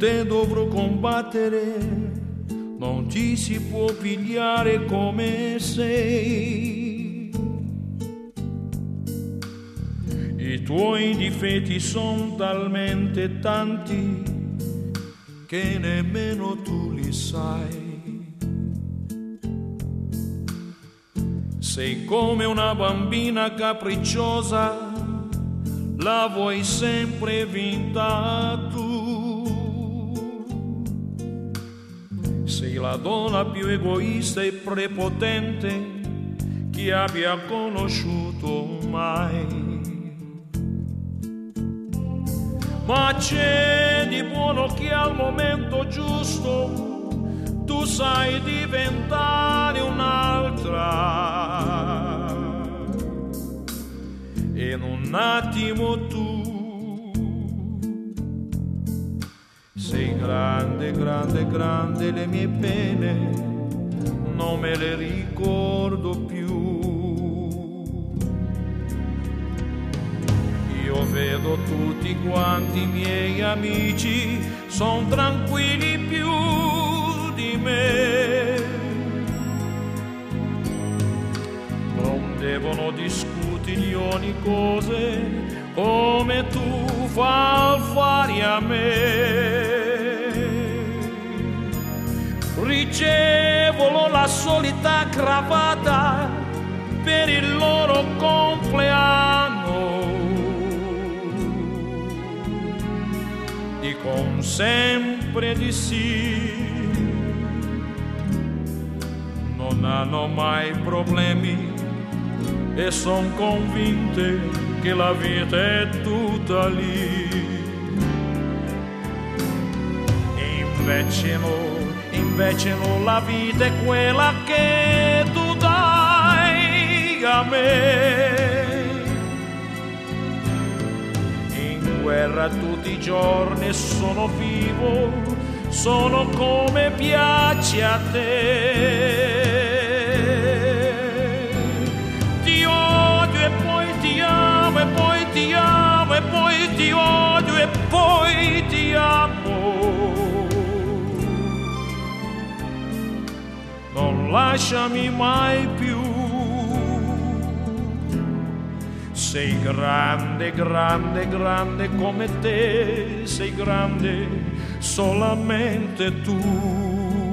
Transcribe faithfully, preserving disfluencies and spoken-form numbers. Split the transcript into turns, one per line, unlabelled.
te dovrò combattere, non ti si può pigliare come sei. I tuoi difetti sono talmente tanti che nemmeno tu li sai. Sei come una bambina capricciosa, la vuoi sempre vinta tu. Sei la donna più egoista e prepotente che abbia conosciuto mai. Ma c'è di buono che al momento giusto tu sai diventare un'altra, e in un attimo tu sei grande, grande, grande. Le mie pene non me le ricordo più. Io vedo tutti quanti i miei amici son tranquilli più di me. Non devono discutere ogni cose come tu fai a me. Ricevono la solita cravatta per il loro compleanno. Dicono sempre di sì, non hanno mai problemi e son convinte che la vita è tutta lì. E invece no, invece no, la vita è quella che tu dai a me. In guerra tutti i giorni sono vivo, sono come piace a te. Ti odio e poi ti amo, e poi ti amo, e poi ti odio e poi ti amo. Non lasciami mai più. Sei grande, grande, grande come te, sei grande solamente tu.